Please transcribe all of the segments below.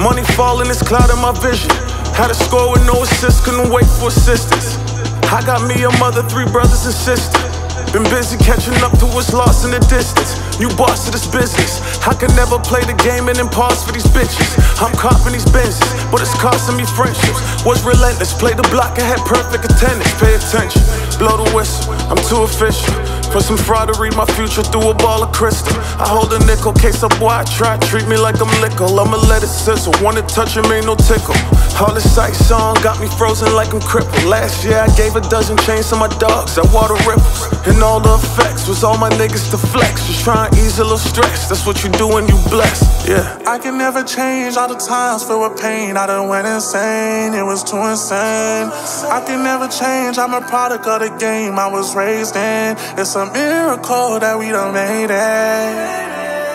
Money falling, it's clouding my vision. Had a score with no assist, couldn't wait for assistance. I got me a mother, 3 brothers and sisters. Been busy catching up to what's lost in the distance. New boss to this business. I can never play the game and then pause for these bitches. I'm copping these Benzes, but it's costing me friendships. Was relentless, play the block, I had perfect attendance. Pay attention, blow the whistle, I'm too official. For some fraud to read my future through a ball of crystal. I hold a nickel, case up boy, I try, treat me like I'm liquor. I'ma let it sizzle, wanna touch him, ain't no tickle. All this sight song got me frozen like I'm crippled. Last year I gave a dozen chains to my dogs, that water ripples. And all the effects was all my niggas to flex. Just try and ease a little stress, that's what you do when you blessed, yeah. I can never change all the times filled with pain. I done went insane, it was too insane. I can never change, I'm a product of the game I was raised in. It's a miracle that we done made it.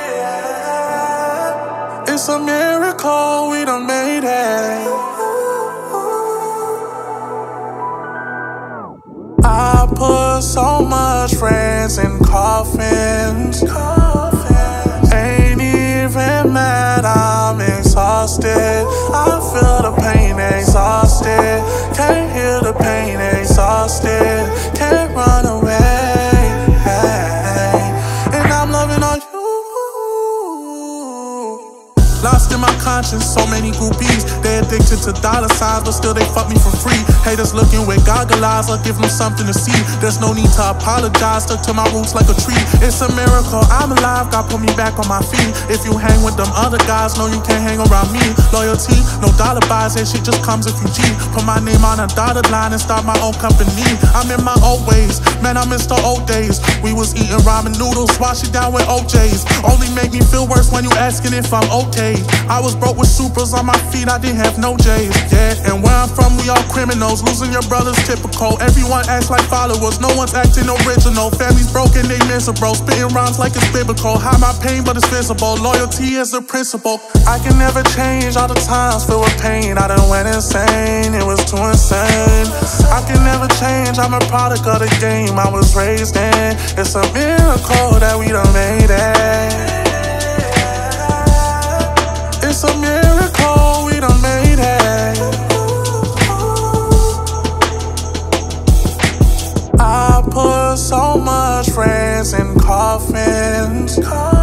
It's a miracle we done made it. I put so much friends in coffins. Ain't even mad, I'm exhausted. I feel the pain, exhausted. Can't heal the pain, exhausted. Can't run away. And I'm loving all you. Lost in my conscience, so many groupies. They addicted to dollar signs, but still they fuck me for free. Haters looking with goggle eyes, I'll give them something to see. There's no need to apologize, stuck to my roots like a tree. It's a miracle, I'm alive, God put me back on my feet. If you hang with them other guys, no you can't hang around me. Loyalty, no dollar buys, that shit just comes if you cheat. Put my name on a dotted line and start my own company. I'm in my old ways, man I miss the old days. We was eating ramen noodles, wash it down with OJs. Only make me feel worse when you asking if I'm okay. I was broke with supers on my feet, I didn't have no J's. Yeah, and where I'm from, we all criminals. Losing your brother's typical. Everyone acts like followers, no one's acting original. Family's broken, they miserable. Spitting rhymes like it's biblical. Hide my pain, but it's visible. Loyalty is the principle. I can never change all the times filled with pain. I done went insane, it was too insane. I can never change, I'm a product of the game I was raised in. It's a miracle that we done made it. It's a miracle we done made it. I put so much friends in coffins.